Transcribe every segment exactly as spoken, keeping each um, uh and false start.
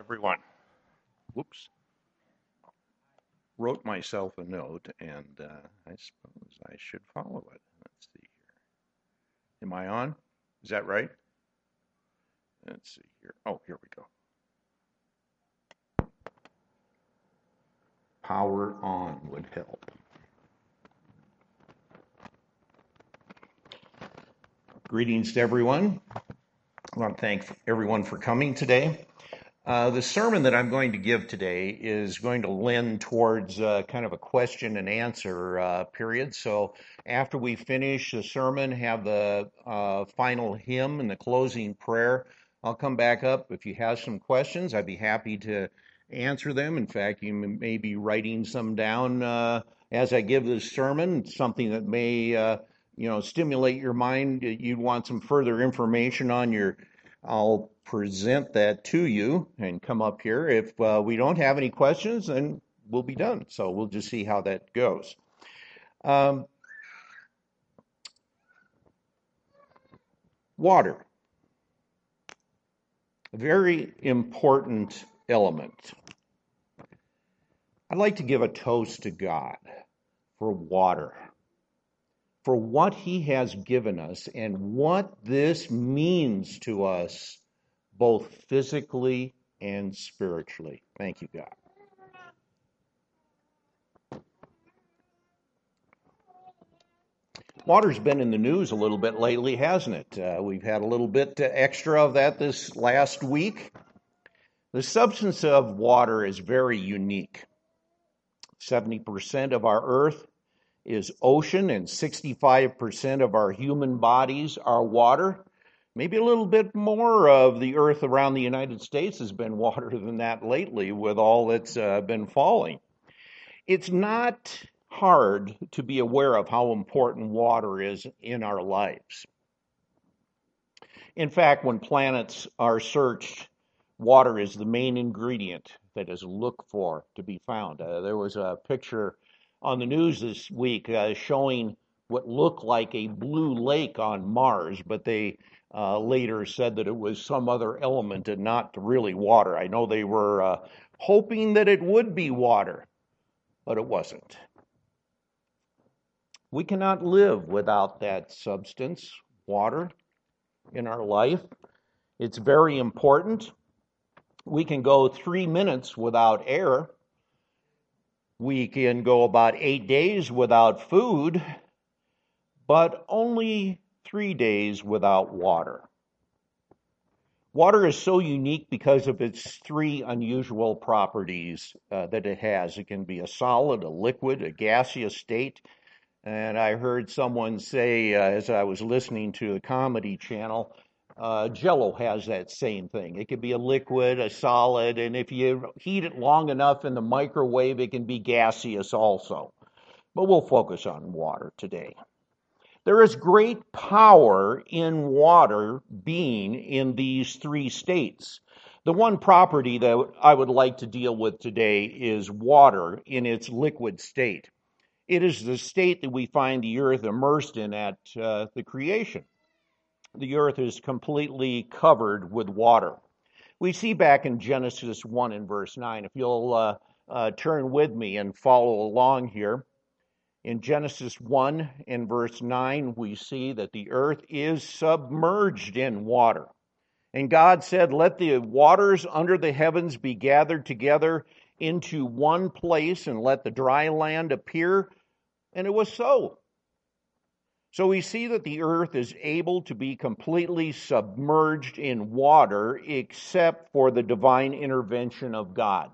everyone. Whoops. Wrote myself a note, and uh, I suppose I should follow it. Let's see here. Am I on? Is that right? Let's see here. Oh, here we go. Power on would help. Greetings to everyone. I want to thank everyone for coming today. Uh, the sermon that I'm going to give today is going to lend towards uh, kind of a question and answer uh, period. So after we finish the sermon, have the uh, final hymn and the closing prayer, I'll come back up. If you have some questions, I'd be happy to answer them. In fact, you may be writing some down uh, as I give this sermon, something that may uh, you know, stimulate your mind. You'd want some further information on your I'll present that to you and come up here. If uh, we don't have any questions, then we'll be done. So we'll just see how that goes. Um, water, a very important element. I'd like to give a toast to God for water, for what He has given us and what this means to us, both physically and spiritually. Thank you, God. Water's been in the news a little bit lately, hasn't it? Uh, we've had a little bit extra of that this last week. The substance of water is very unique. seventy percent of our earth is ocean, and sixty-five percent of our human bodies are water. Maybe a little bit more of the earth around the United States has been water than that lately with all that's uh, been falling. It's not hard to be aware of how important water is in our lives. In fact, when planets are searched, water is the main ingredient that is looked for to be found. Uh, there was a picture on the news this week uh, showing what looked like a blue lake on Mars, but they uh, later said that it was some other element and not really water. I know they were uh, hoping that it would be water, but it wasn't. We cannot live without that substance, water, in our life. It's very important. We can go three minutes without air. We can go about eight days without food, but only three days without water. Water is so unique because of its three unusual properties uh, that it has. It can be a solid, a liquid, a gaseous state. And I heard someone say, uh, as I was listening to the Comedy Channel, uh, Jell-O has that same thing. It can be a liquid, a solid, and if you heat it long enough in the microwave, it can be gaseous also. But we'll focus on water today. There is great power in water being in these three states. The one property that I would like to deal with today is water in its liquid state. It is the state that we find the earth immersed in at uh, the creation. The earth is completely covered with water. We see back in Genesis one and verse nine, if you'll uh, uh, turn with me and follow along here. In Genesis one and verse nine, we see that the earth is submerged in water. And God said, "Let the waters under the heavens be gathered together into one place, and let the dry land appear." And it was so. So we see that the earth is able to be completely submerged in water except for the divine intervention of God.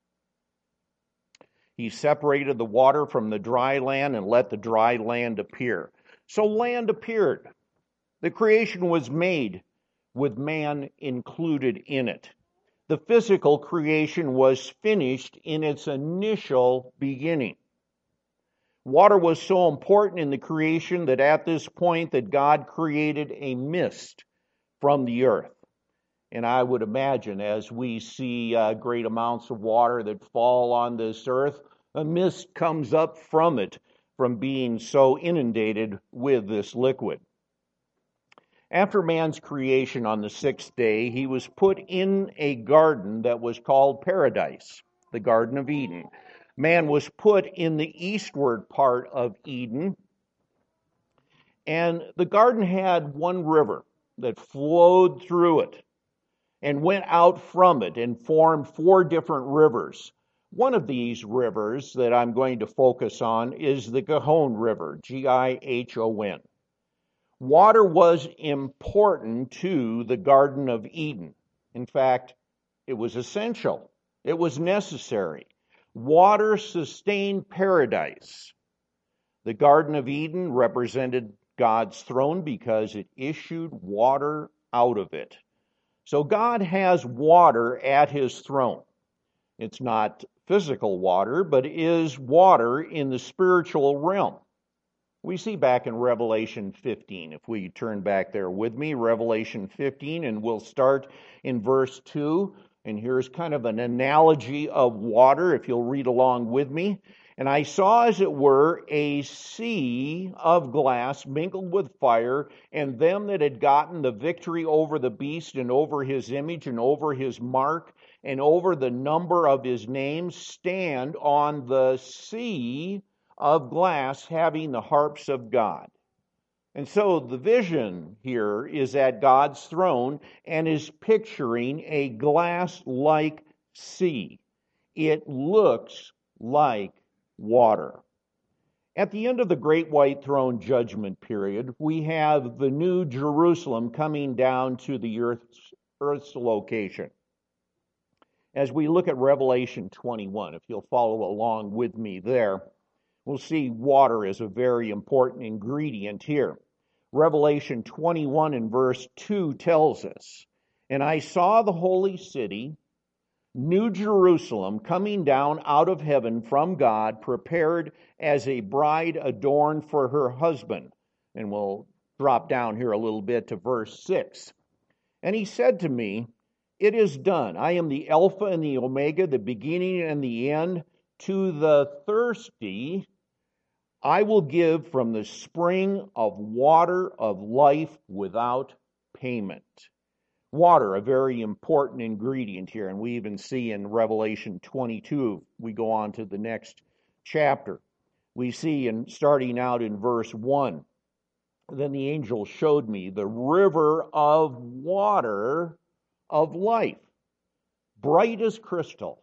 He separated the water from the dry land and let the dry land appear. So land appeared. The creation was made with man included in it. The physical creation was finished in its initial beginning. Water was so important in the creation that at this point that God created a mist from the earth. And I would imagine as we see uh, great amounts of water that fall on this earth, a mist comes up from it from being so inundated with this liquid. After man's creation on the sixth day, he was put in a garden that was called paradise, the Garden of Eden. Man was put in the eastward part of Eden, and the garden had one river that flowed through it and went out from it and formed four different rivers. One of these rivers that I'm going to focus on is the Gihon River, G I H O N. Water was important to the Garden of Eden. In fact, it was essential. It was necessary. Water sustained paradise. The Garden of Eden represented God's throne because it issued water out of it. So God has water at his throne. It's not physical water, but is water in the spiritual realm. We see back in Revelation fifteen, if we turn back there with me, Revelation fifteen, and we'll start in verse two. And here's kind of an analogy of water, if you'll read along with me. And I saw, as it were, a sea of glass mingled with fire, and them that had gotten the victory over the beast and over his image and over his mark and over the number of his name stand on the sea of glass, having the harps of God. And so the vision here is at God's throne and is picturing a glass-like sea. It looks like water. At the end of the Great White Throne Judgment period, we have the New Jerusalem coming down to the earth's, earth's location. As we look at Revelation twenty-one, if you'll follow along with me there, we'll see water is a very important ingredient here. Revelation twenty-one and verse two tells us, "And I saw the holy city, New Jerusalem, coming down out of heaven from God, prepared as a bride adorned for her husband." And we'll drop down here a little bit to verse six. "And he said to me, It is done. I am the Alpha and the Omega, the beginning and the end. To the thirsty I will give from the spring of water of life without payment." Water, a very important ingredient here, and we even see in Revelation twenty-two, we go on to the next chapter. We see, in starting out in verse one, "Then the angel showed me the river of water of life, bright as crystal."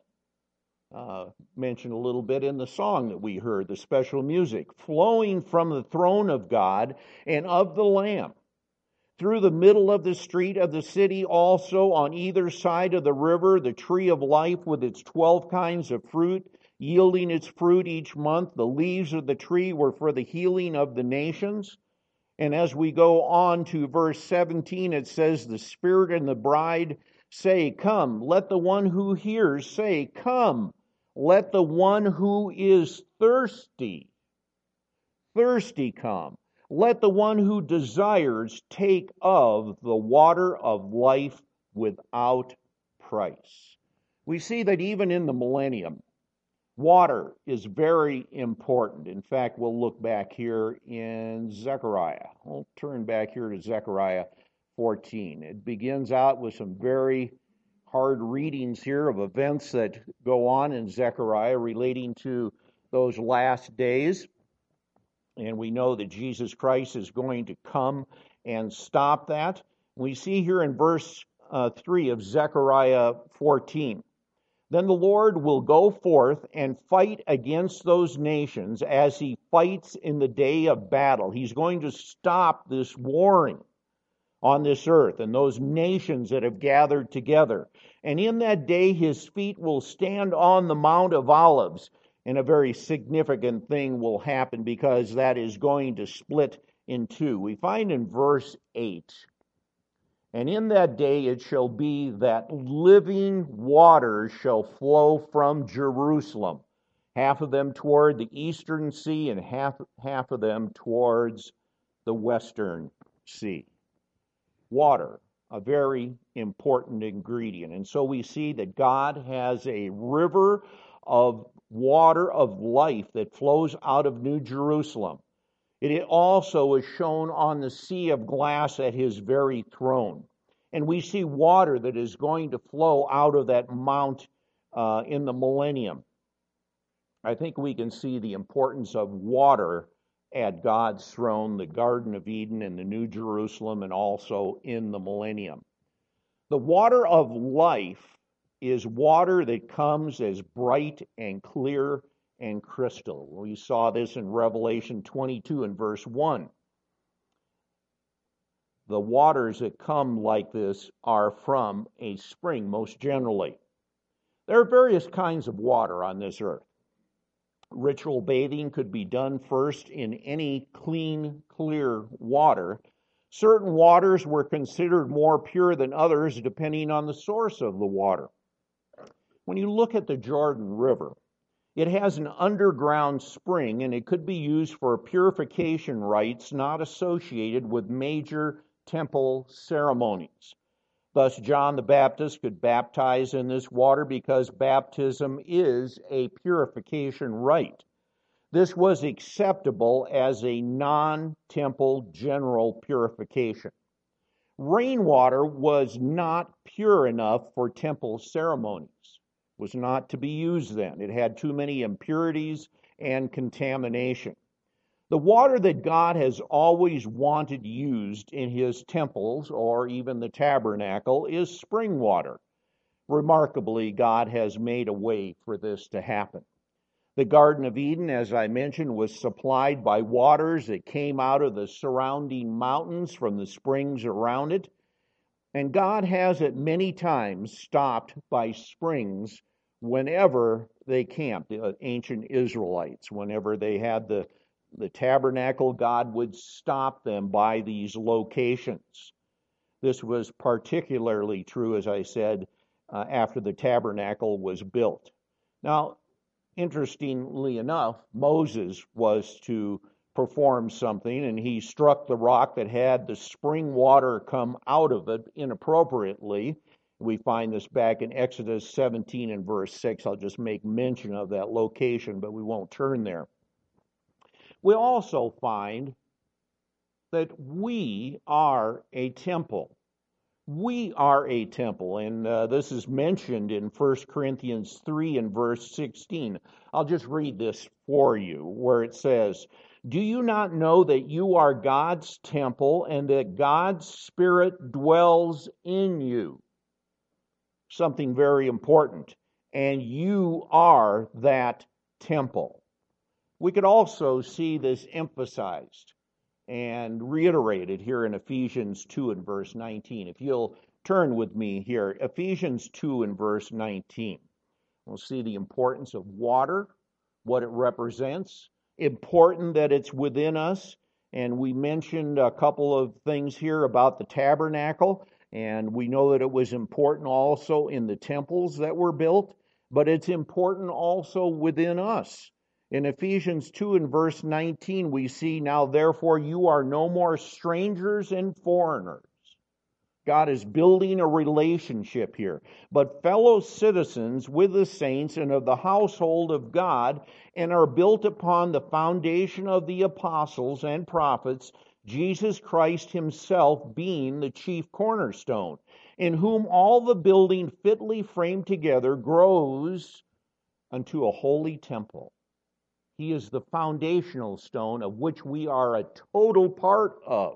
Uh, mentioned a little bit in the song that we heard, the special music, "flowing from the throne of God and of the Lamb. Through the middle of the street of the city also, on either side of the river, the tree of life with its twelve kinds of fruit, yielding its fruit each month. The leaves of the tree were for the healing of the nations." And as we go on to verse seventeen, it says, "The Spirit and the bride say, Come. Let the one who hears say, Come. Let the one who is thirsty, thirsty come. Let the one who desires take of the water of life without price." We see that even in the millennium, water is very important. In fact, we'll look back here in Zechariah. We'll turn back here to Zechariah fourteen. It begins out with some very hard readings here of events that go on in Zechariah relating to those last days. And we know that Jesus Christ is going to come and stop that. We see here in verse uh, three of Zechariah fourteen, "Then the Lord will go forth and fight against those nations as he fights in the day of battle." He's going to stop this warring on this earth and those nations that have gathered together. "And in that day his feet will stand on the Mount of Olives." And a very significant thing will happen because that is going to split in two. We find in verse eight, "And in that day it shall be that living waters shall flow from Jerusalem, half of them toward the eastern sea and half, half of them towards the western sea." Water, a very important ingredient. And so we see that God has a river of water of life that flows out of New Jerusalem. It also is shown on the sea of glass at his very throne. And we see water that is going to flow out of that mount uh, in the millennium. I think we can see the importance of water at God's throne, the Garden of Eden and the New Jerusalem, and also in the millennium. The water of life is water that comes as bright and clear and crystal. We saw this in Revelation twenty-two and verse one. The waters that come like this are from a spring, most generally. There are various kinds of water on this earth. Ritual bathing could be done first in any clean, clear water. Certain waters were considered more pure than others depending on the source of the water. When you look at the Jordan River, it has an underground spring, and it could be used for purification rites not associated with major temple ceremonies. Thus, John the Baptist could baptize in this water because baptism is a purification rite. This was acceptable as a non-temple general purification. Rainwater was not pure enough for temple ceremonies. It was not to be used then. It had too many impurities and contamination. The water that God has always wanted used in his temples or even the tabernacle is spring water. Remarkably, God has made a way for this to happen. The Garden of Eden, as I mentioned, was supplied by waters that came out of the surrounding mountains from the springs around it. And God has at many times stopped by springs whenever they camped, the ancient Israelites, whenever they had the the tabernacle, God would stop them by these locations. This was particularly true, as I said, uh, after the tabernacle was built. Now, interestingly enough, Moses was to perform something, and he struck the rock that had the spring water come out of it inappropriately. We find this back in Exodus seventeen and verse six. I'll just make mention of that location, but we won't turn there. We also find that we are a temple. We are a temple, and uh, this is mentioned in First Corinthians three and verse sixteen. I'll just read this for you, where it says, "Do you not know that you are God's temple and that God's Spirit dwells in you?" Something very important. And you are that temple. We could also see this emphasized and reiterated here in Ephesians two and verse nineteen. If you'll turn with me here, Ephesians two and verse nineteen. We'll see the importance of water, what it represents, important that it's within us. And we mentioned a couple of things here about the tabernacle, and we know that it was important also in the temples that were built, but it's important also within us. In Ephesians two and verse nineteen, we see, "Now therefore you are no more strangers and foreigners." God is building a relationship here, but fellow citizens with the saints and of the household of God, and are built upon the foundation of the apostles and prophets, Jesus Christ himself being the chief cornerstone, in whom all the building fitly framed together grows unto a holy temple. He is the foundational stone of which we are a total part of.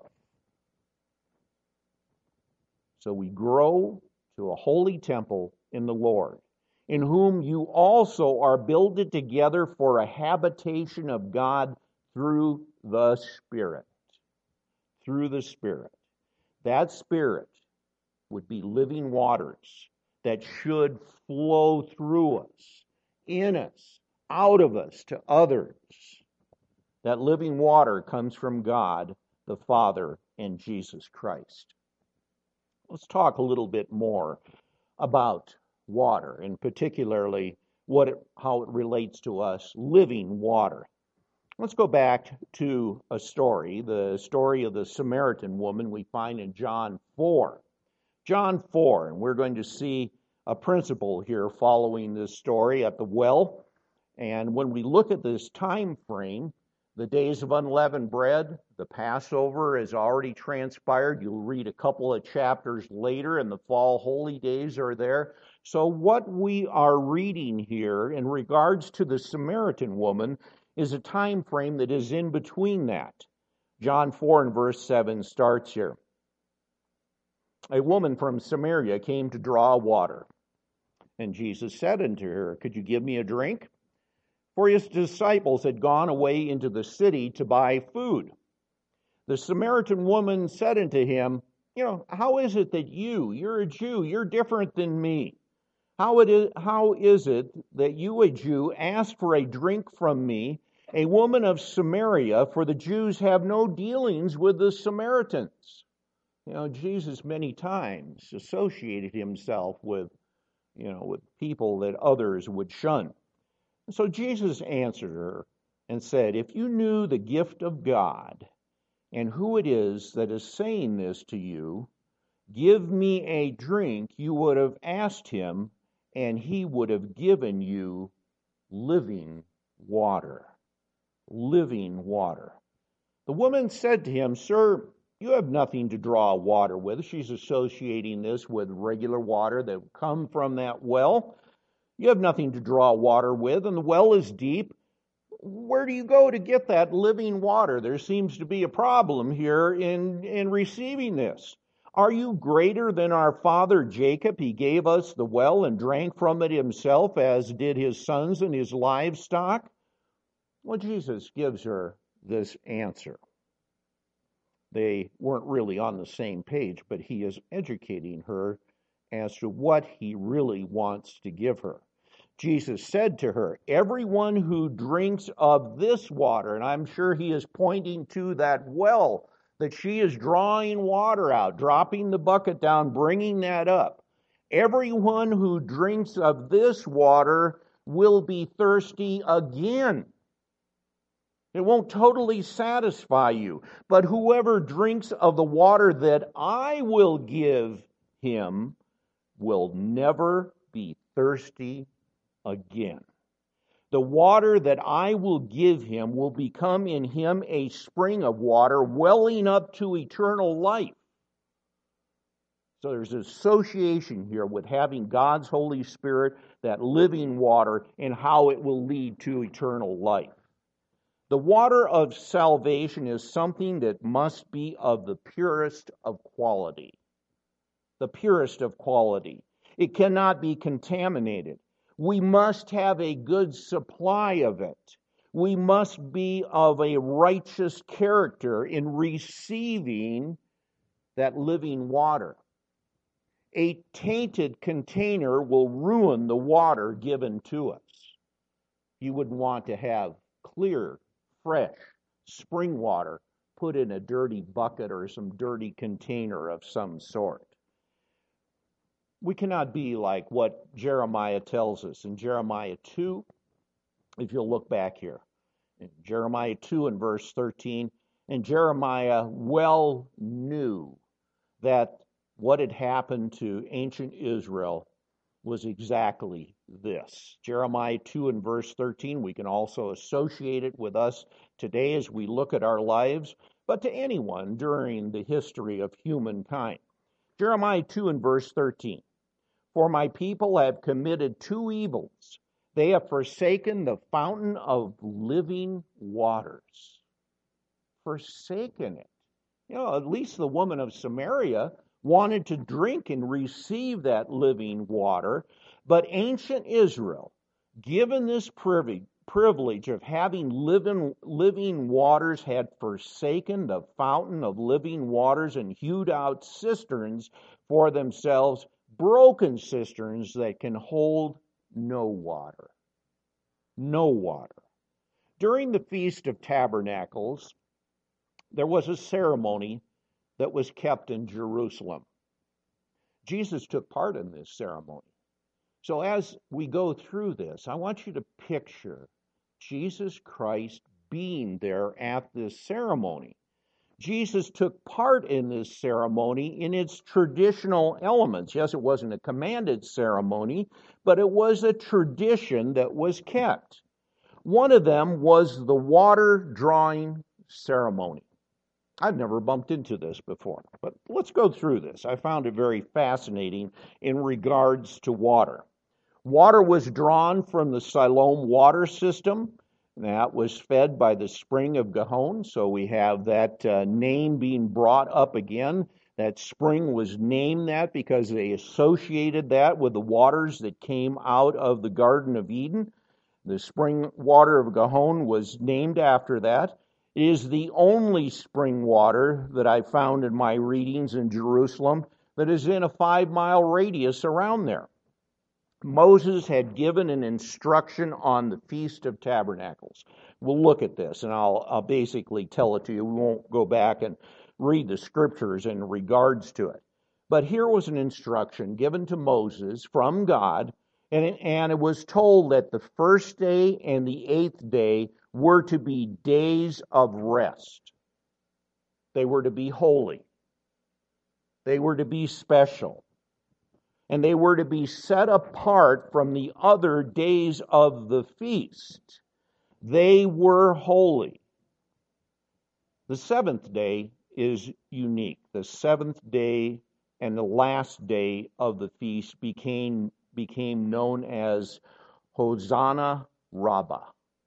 So we grow to a holy temple in the Lord, in whom you also are builded together for a habitation of God through the Spirit. Through the Spirit. That Spirit would be living waters that should flow through us, in us, out of us to others. That living water comes from God, the Father, and Jesus Christ. Let's talk a little bit more about water, and particularly what it, how it relates to us, living water. Let's go back to a story, the story of the Samaritan woman we find in John four. John four, and we're going to see a principle here following this story at the well. And when we look at this time frame, The days of unleavened bread, the Passover has already transpired. You'll read a couple of chapters later, and the fall holy days are there. So what we are reading here in regards to the Samaritan woman is a time frame that is in between that. John four and verse seven starts here. A woman from Samaria came to draw water, and Jesus said unto her, Could you give me a drink? For his disciples had gone away into the city to buy food. The Samaritan woman said unto him, You know, how is it that you, you're a Jew, you're different than me? How it is, how is it that you, a Jew, ask for a drink from me, a woman of Samaria, for the Jews have no dealings with the Samaritans? You know, Jesus many times associated himself with, you know, with people that others would shun. So Jesus answered her and said, If you knew the gift of God and who it is that is saying this to you, give me a drink, you would have asked him, and he would have given you living water. Living water. The woman said to him, Sir, you have nothing to draw water with. She's associating this with regular water that would come from that well. You have nothing to draw water with, and the well is deep. Where do you go to get that living water? There seems to be a problem here in, in receiving this. Are you greater than our father Jacob? He gave us the well and drank from it himself, as did his sons and his livestock. Well, Jesus gives her this answer. They weren't really on the same page, but he is educating her as to what he really wants to give her. Jesus said to her, Everyone who drinks of this water, and I'm sure he is pointing to that well that she is drawing water out, dropping the bucket down, bringing that up. Everyone who drinks of this water will be thirsty again. It won't totally satisfy you, but whoever drinks of the water that I will give him will never be thirsty again. The water that I will give him will become in him a spring of water welling up to eternal life. So there's an association here with having God's Holy Spirit, that living water, and how it will lead to eternal life. The water of salvation is something that must be of the purest of quality. The purest of quality. It cannot be contaminated. We must have a good supply of it. We must be of a righteous character in receiving that living water. A tainted container will ruin the water given to us. You wouldn't want to have clear, fresh spring water put in a dirty bucket or some dirty container of some sort. We cannot be like what Jeremiah tells us in Jeremiah two, if you'll look back here. In Jeremiah two and verse thirteen, and Jeremiah well knew that what had happened to ancient Israel was exactly this. Jeremiah two and verse thirteen, we can also associate it with us today as we look at our lives, but to anyone during the history of humankind. Jeremiah two and verse thirteen, For my people have committed two evils. They have forsaken the fountain of living waters. Forsaken it. You know, at least the woman of Samaria wanted to drink and receive that living water. But ancient Israel, given this privilege, privilege of having living, living waters, had forsaken the fountain of living waters and hewed out cisterns for themselves, broken cisterns that can hold no water. No water. During the Feast of Tabernacles, there was a ceremony that was kept in Jerusalem. Jesus took part in this ceremony. So as we go through this, I want you to picture Jesus Christ being there at this ceremony. Jesus took part in this ceremony in its traditional elements. Yes, it wasn't a commanded ceremony, but it was a tradition that was kept. One of them was the water drawing ceremony. I've never bumped into this before, but let's go through this. I found it very fascinating in regards to water. Water was drawn from the Siloam water system. That was fed by the spring of Gihon, so we have that uh, name being brought up again. That spring was named that because they associated that with the waters that came out of the Garden of Eden. The spring water of Gihon was named after that. It is the only spring water that I found in my readings in Jerusalem that is in a five-mile radius around there. Moses had given an instruction on the Feast of Tabernacles. We'll look at this, and I'll, I'll basically tell it to you. We won't go back and read the scriptures in regards to it. But here was an instruction given to Moses from God, and it, and it was told that the first day and the eighth day were to be days of rest. They were to be holy. They were to be special. And they were to be set apart from the other days of the feast. They were holy. The seventh day is unique. The seventh day and the last day of the feast became, became known as Hosanna Rabbah.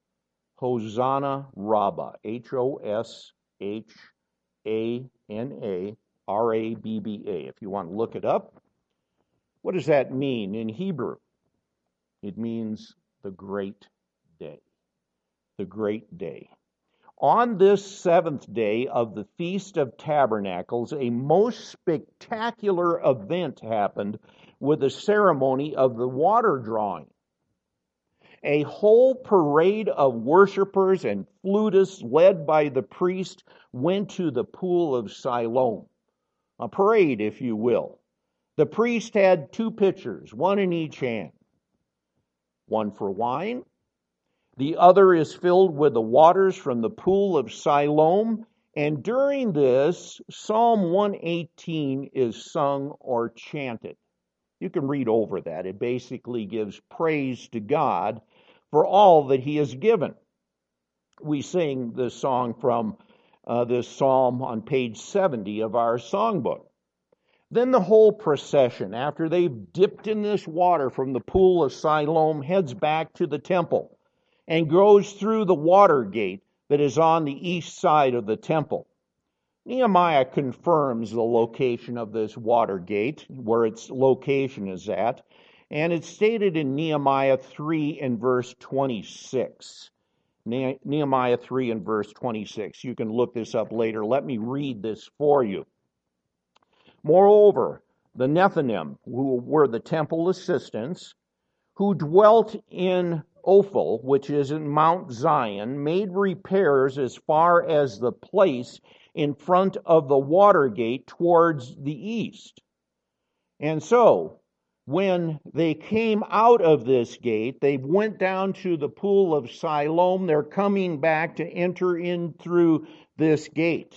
Hosanna Rabbah. H O S H A N A R A B B A. If you want to look it up. What does that mean in Hebrew? It means the great day. The great day. On this seventh day of the Feast of Tabernacles, a most spectacular event happened with the ceremony of the water drawing. A whole parade of worshipers and flutists led by the priest went to the pool of Siloam. A parade, if you will. The priest had two pitchers, one in each hand. One for wine. The other is filled with the waters from the pool of Siloam. And during this, Psalm one eighteen is sung or chanted. You can read over that. It basically gives praise to God for all that He has given. We sing this song from uh, this psalm on page seventy of our songbook. Then the whole procession, after they've dipped in this water from the pool of Siloam, heads back to the temple and goes through the water gate that is on the east side of the temple. Nehemiah confirms the location of this water gate, where its location is at, and it's stated in Nehemiah three and verse twenty-six. Ne- Nehemiah three and verse twenty-six. You can look this up later. Let me read this for you. Moreover, the Nethinim, who were the temple assistants, who dwelt in Ophel, which is in Mount Zion, made repairs as far as the place in front of the water gate towards the east. And so, when they came out of this gate, they went down to the pool of Siloam. They're coming back to enter in through this gate.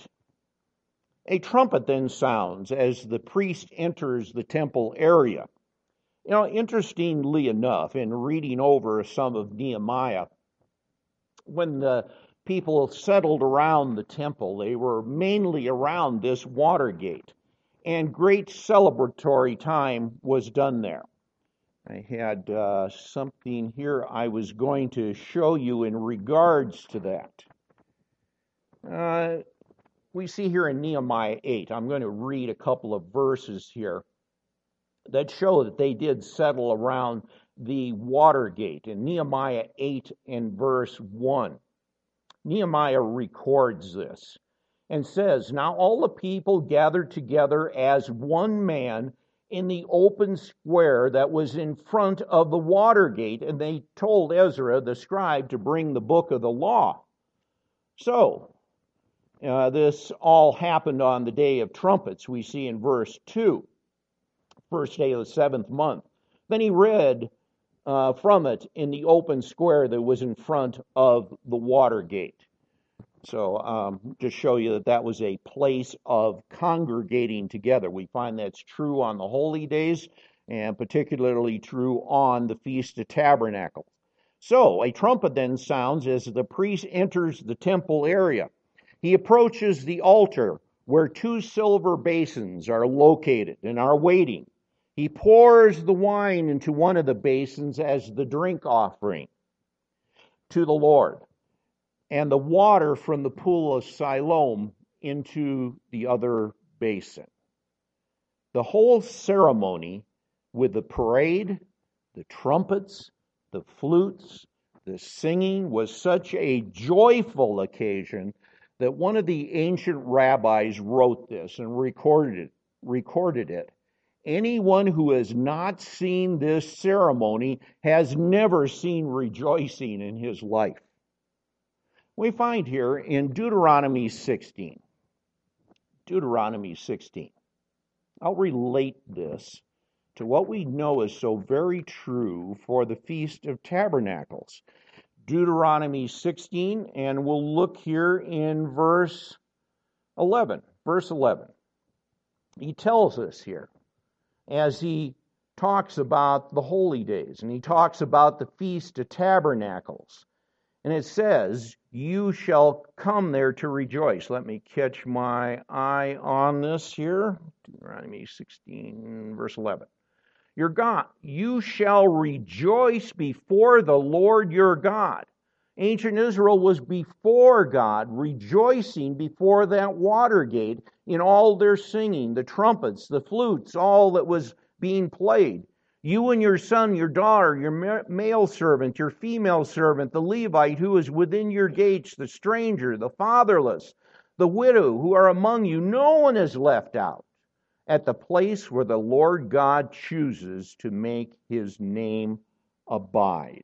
A trumpet then sounds as the priest enters the temple area. You know, interestingly enough, in reading over some of Nehemiah, when the people settled around the temple, they were mainly around this water gate, and great celebratory time was done there. I had uh, something here I was going to show you in regards to that. Uh, We see here in Nehemiah eight, I'm going to read a couple of verses here that show that they did settle around the water gate. In Nehemiah eight and verse one, Nehemiah records this and says, "Now all the people gathered together as one man in the open square that was in front of the water gate, and they told Ezra the scribe to bring the book of the law." So, Uh, this all happened on the Day of Trumpets, we see in verse two, first day of the seventh month. Then he read uh, from it in the open square that was in front of the water gate. So um, to show you that that was a place of congregating together. We find that's true on the holy days and particularly true on the Feast of Tabernacles. So a trumpet then sounds as the priest enters the temple area. He approaches the altar where two silver basins are located and are waiting. He pours the wine into one of the basins as the drink offering to the Lord, and the water from the pool of Siloam into the other basin. The whole ceremony, with the parade, the trumpets, the flutes, the singing, was such a joyful occasion that one of the ancient rabbis wrote this and recorded it. Recorded it. Anyone who has not seen this ceremony has never seen rejoicing in his life. We find here in Deuteronomy sixteen. Deuteronomy sixteen. I'll relate this to what we know is so very true for the Feast of Tabernacles. Deuteronomy sixteen, and we'll look here in verse eleven. Verse eleven. He tells us here, as he talks about the holy days, and he talks about the Feast of Tabernacles. And it says, you shall come there to rejoice. Let me catch my eye on this here. Deuteronomy sixteen, verse eleven. Your God, you shall rejoice before the Lord your God. Ancient Israel was before God, rejoicing before that water gate in all their singing, the trumpets, the flutes, all that was being played. You and your son, your daughter, your male servant, your female servant, the Levite who is within your gates, the stranger, the fatherless, the widow who are among you, no one is left out at the place where the Lord God chooses to make his name abide.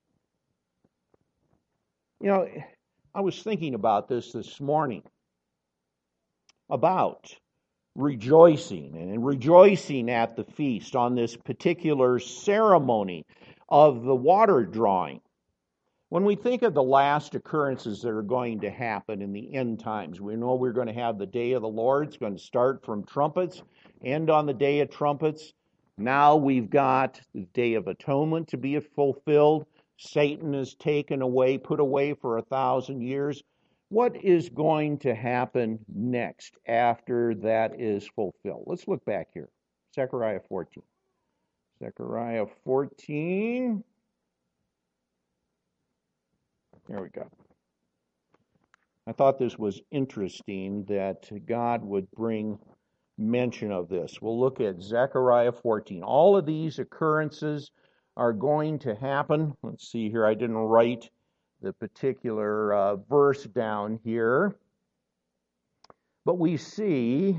You know, I was thinking about this this morning, about rejoicing and rejoicing at the feast on this particular ceremony of the water drawing. When we think of the last occurrences that are going to happen in the end times, we know we're going to have the day of the Lord. It's going to start from trumpets, end on the day of trumpets. Now we've got the Day of Atonement to be fulfilled. Satan is taken away, put away for a thousand years. What is going to happen next after that is fulfilled? Let's look back here. Zechariah fourteen. Zechariah fourteen. There we go. I thought this was interesting that God would bring mention of this. We'll look at Zechariah fourteen. All of these occurrences are going to happen. Let's see here. I didn't write the particular uh, verse down here. But we see,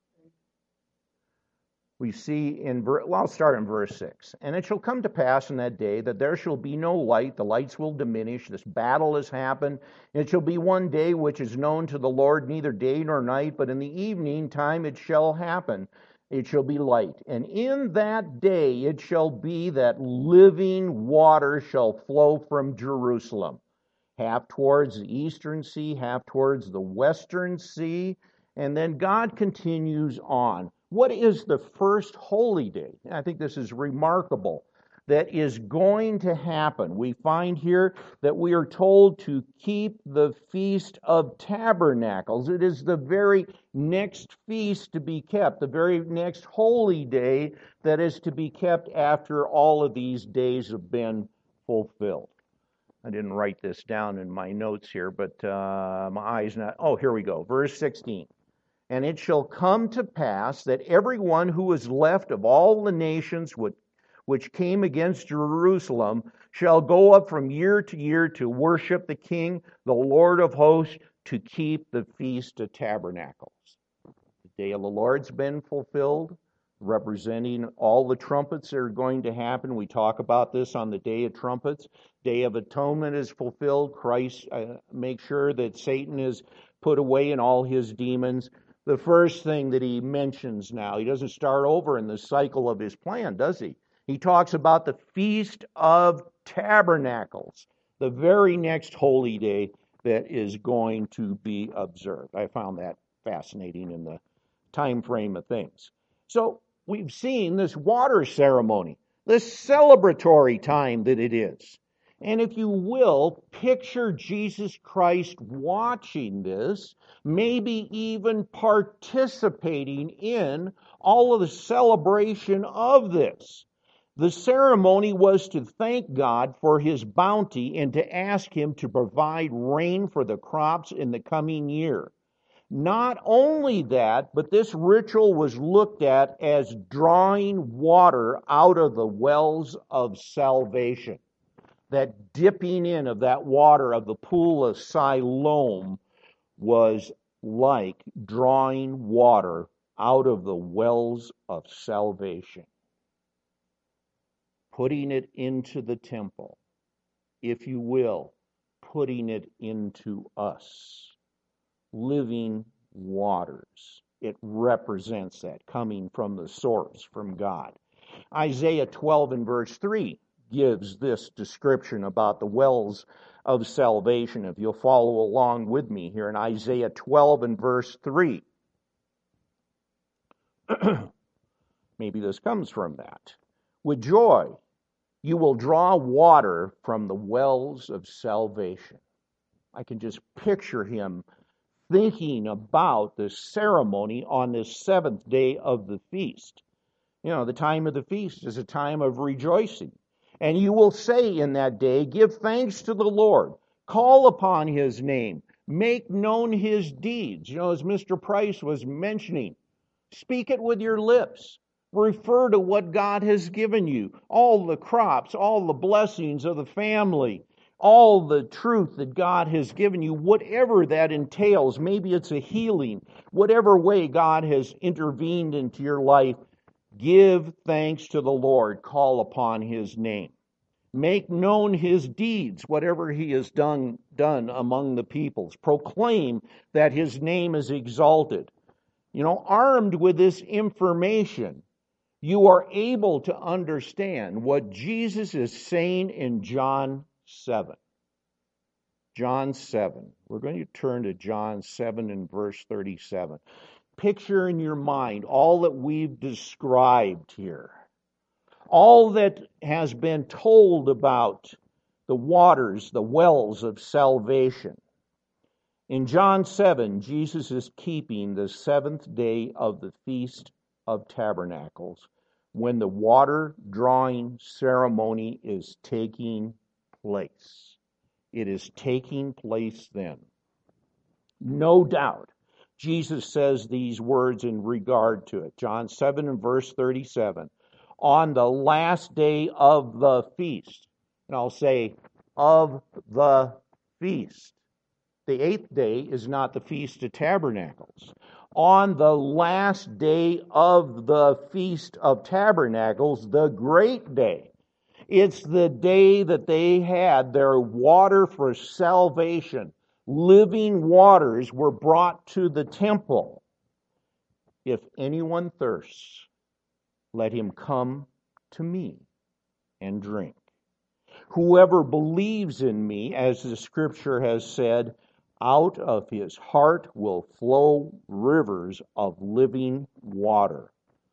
we see in, well, I'll start in verse six. And it shall come to pass in that day that there shall be no light, the lights will diminish, this battle has happened. It shall be one day which is known to the Lord, neither day nor night, but in the evening time it shall happen. It shall be light. And in that day it shall be that living water shall flow from Jerusalem, half towards the eastern sea, half towards the western sea. And then God continues on. What is the first holy day? I think this is remarkable. That is going to happen. We find here that we are told to keep the Feast of Tabernacles. It is the very next feast to be kept, the very next holy day that is to be kept after all of these days have been fulfilled. I didn't write this down in my notes here, but uh, my eye's not. Oh, here we go. Verse sixteen. And it shall come to pass that everyone who is left of all the nations would which came against Jerusalem, shall go up from year to year to worship the King, the Lord of hosts, to keep the Feast of Tabernacles. The day of the Lord's been fulfilled, representing all the trumpets that are going to happen. We talk about this on the Day of Trumpets. Day of Atonement is fulfilled. Christ uh, makes sure that Satan is put away and all his demons. The first thing that he mentions now, he doesn't start over in the cycle of his plan, does he? He talks about the Feast of Tabernacles, the very next holy day that is going to be observed. I found that fascinating in the time frame of things. So we've seen this water ceremony, this celebratory time that it is. And if you will, picture Jesus Christ watching this, maybe even participating in all of the celebration of this. The ceremony was to thank God for his bounty and to ask him to provide rain for the crops in the coming year. Not only that, but this ritual was looked at as drawing water out of the wells of salvation. That dipping in of that water of the pool of Siloam was like drawing water out of the wells of salvation. Putting it into the temple, if you will, putting it into us. Living waters. It represents that, coming from the source, from God. Isaiah twelve and verse three gives this description about the wells of salvation. If you'll follow along with me here in Isaiah twelve and verse three. Maybe this comes from that. With joy, you will draw water from the wells of salvation. I can just picture him thinking about the ceremony on this seventh day of the feast. You know, the time of the feast is a time of rejoicing. And you will say in that day, give thanks to the Lord, call upon his name, make known his deeds. You know, as Mister Price was mentioning, speak it with your lips. Refer to what God has given you, all the crops, all the blessings of the family, all the truth that God has given you, whatever that entails. Maybe it's a healing, whatever way God has intervened into your life. Give thanks to the Lord, call upon his name. Make known his deeds, whatever he has done, done among the peoples. Proclaim that his name is exalted. You know, armed with this information, you are able to understand what Jesus is saying in John seven. John seven. We're going to turn to John seven and verse thirty-seven. Picture in your mind all that we've described here. All that has been told about the waters, the wells of salvation. In John seven, Jesus is keeping the seventh day of the Feast of Tabernacles, when the water drawing ceremony is taking place. It is taking place then. No doubt, Jesus says these words in regard to it. John seven and verse thirty-seven. On the last day of the feast. And I'll say, of the feast. The eighth day is not the Feast of Tabernacles. On the last day of the Feast of Tabernacles, the great day, it's the day that they had their water for salvation. Living waters were brought to the temple. If anyone thirsts, let him come to me and drink. Whoever believes in me, as the scripture has said, out of his heart will flow rivers of living water.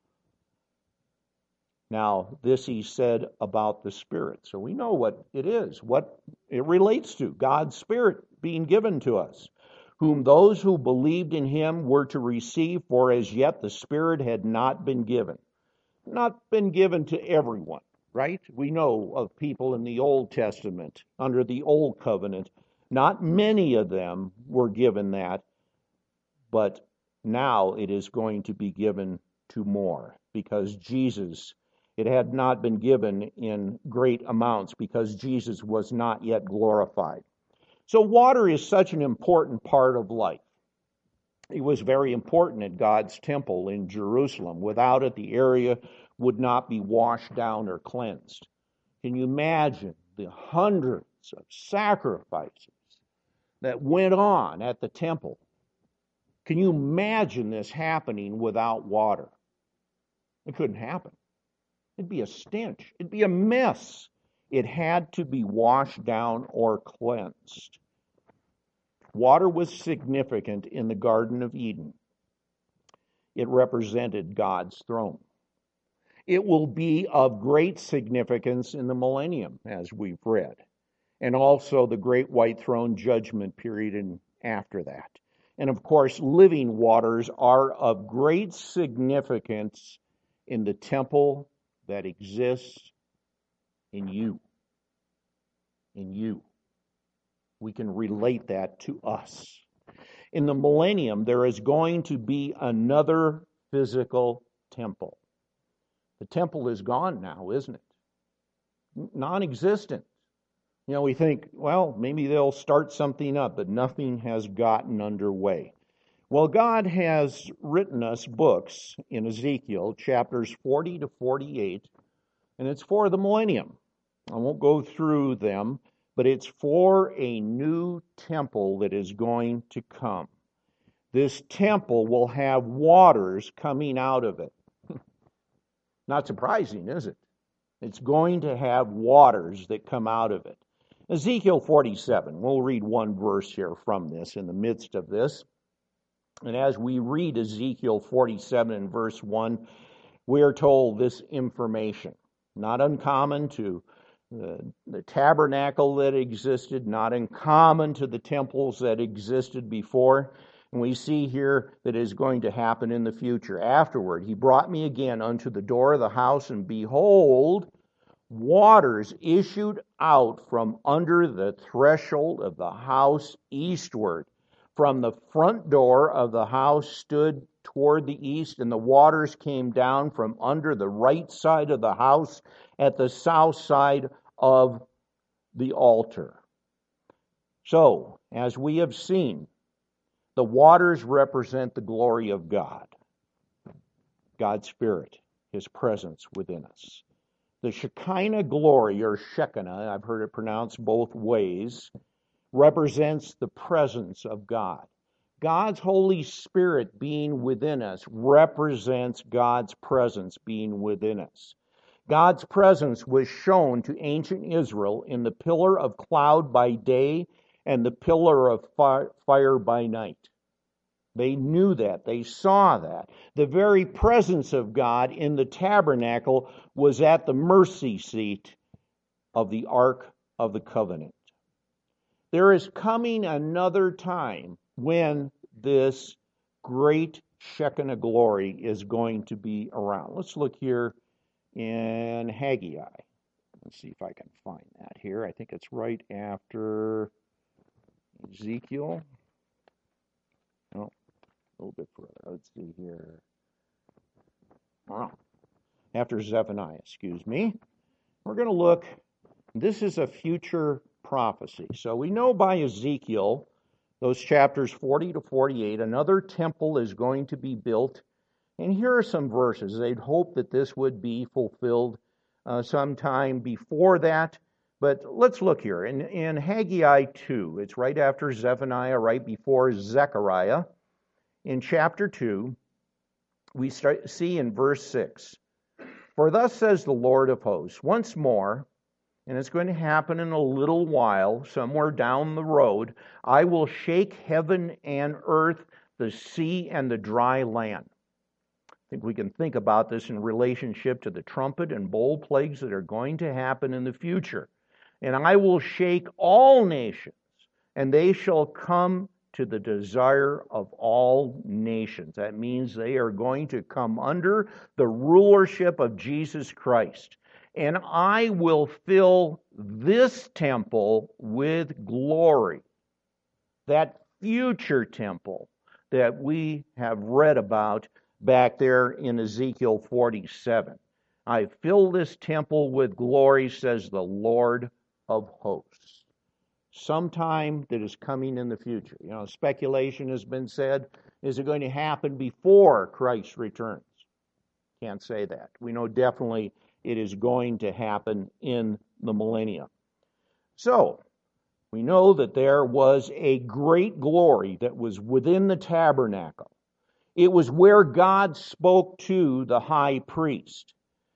Now, this he said about the Spirit. So we know what it is, what it relates to. God's Spirit being given to us, whom those who believed in him were to receive, for as yet the Spirit had not been given. Not been given to everyone, right? We know of people in the Old Testament, under the Old Covenant. Not many of them were given that, but now it is going to be given to more, because Jesus, it had not been given in great amounts because Jesus was not yet glorified. So water is such an important part of life. It was very important at God's temple in Jerusalem. Without it, the area would not be washed down or cleansed. Can you imagine the hundreds of sacrifices that went on at the temple? Can you imagine this happening without water? It couldn't happen. It'd be a stench. It'd be a mess. It had to be washed down or cleansed. Water was significant in the Garden of Eden. It represented God's throne. It will be of great significance in the millennium, as we've read. and also the great white throne judgment period and after that. And of course, living waters are of great significance in the temple that exists in you. In you. We can relate that to us. In the millennium, there is going to be another physical temple. The temple is gone now, isn't it? Non-existent. You know, we think, well, maybe they'll start something up, but nothing has gotten underway. Well, God has written us books in Ezekiel, chapters forty to forty-eight, and it's for the millennium. I won't go through them, but it's for a new temple that is going to come. This temple will have waters coming out of it. Not surprising, is it? It's going to have waters that come out of it. Ezekiel forty-seven, we'll read one verse here from this in the midst of this. And as we read Ezekiel forty-seven and verse one, we are told this information. Not uncommon to the, the tabernacle that existed, not uncommon to the temples that existed before. And we see here that it is going to happen in the future. Afterward, he brought me again unto the door of the house, and behold, waters issued out from under the threshold of the house eastward. From the front door of the house stood toward the east, and the waters came down from under the right side of the house at the south side of the altar. So, as we have seen, the waters represent the glory of God, God's Spirit, His presence within us. The Shekinah glory, or Shekinah, I've heard it pronounced both ways, represents the presence of God. God's Holy Spirit being within us represents God's presence being within us. God's presence was shown to ancient Israel in the pillar of cloud by day and the pillar of fire by night. They knew that. They saw that. The very presence of God in the tabernacle was at the mercy seat of the Ark of the Covenant. There is coming another time when this great Shekinah glory is going to be around. Let's look here in Haggai. Let's see if I can find that here. I think it's right after Ezekiel. No, a little bit further. Let's see here. Oh, after Zephaniah, excuse me. We're going to look. This is a future prophecy. So we know by Ezekiel, those chapters forty to forty-eight, another temple is going to be built. And here are some verses. They'd hope that this would be fulfilled uh, sometime before that. But let's look here. In, in Haggai two, it's right after Zephaniah, right before Zechariah. In chapter two, we start, see in verse six, "For thus says the Lord of hosts, once more, and it's going to happen in a little while, somewhere down the road, I will shake heaven and earth, the sea and the dry land." I think we can think about this in relationship to the trumpet and bowl plagues that are going to happen in the future. "And I will shake all nations, and they shall come to the desire of all nations." That means they are going to come under the rulership of Jesus Christ. "And I will fill this temple with glory." That future temple that we have read about back there in Ezekiel forty-seven. "I fill this temple with glory, says the Lord of hosts." Sometime that is coming in the future. You know, speculation has been said, is it going to happen before Christ returns? Can't say that. We know definitely it is going to happen in the millennium. So, we know that there was a great glory that was within the tabernacle. It was where God spoke to the high priest.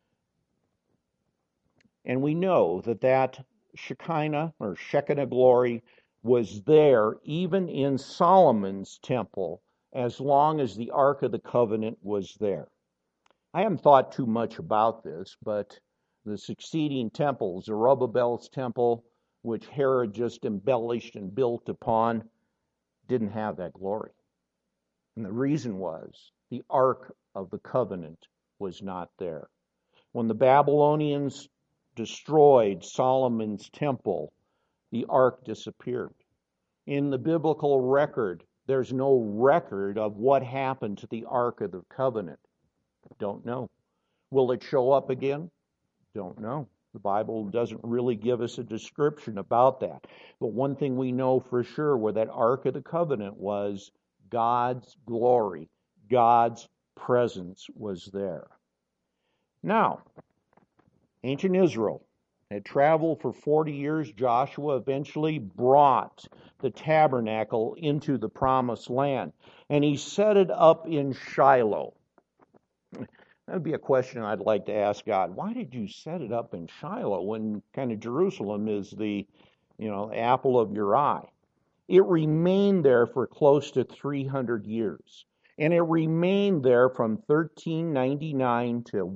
And we know that that Shekinah or Shekinah glory was there even in Solomon's temple as long as the Ark of the Covenant was there. I haven't thought too much about this, but the succeeding temples, Zerubbabel's temple which Herod just embellished and built upon, didn't have that glory. And the reason was the Ark of the Covenant was not there. When the Babylonians destroyed Solomon's temple, the Ark disappeared. In the biblical record, there's no record of what happened to the Ark of the Covenant. Don't know. Will it show up again? Don't know. The Bible doesn't really give us a description about that. But one thing we know for sure, where that Ark of the Covenant was, God's glory, God's presence was there. Now, ancient Israel had traveled for forty years. Joshua eventually brought the tabernacle into the promised land, and he set it up in Shiloh. That would be a question I'd like to ask God. Why did you set it up in Shiloh when kind of Jerusalem is the, you know, apple of your eye? It remained there for close to three hundred years. And it remained there from thirteen ninety-nine to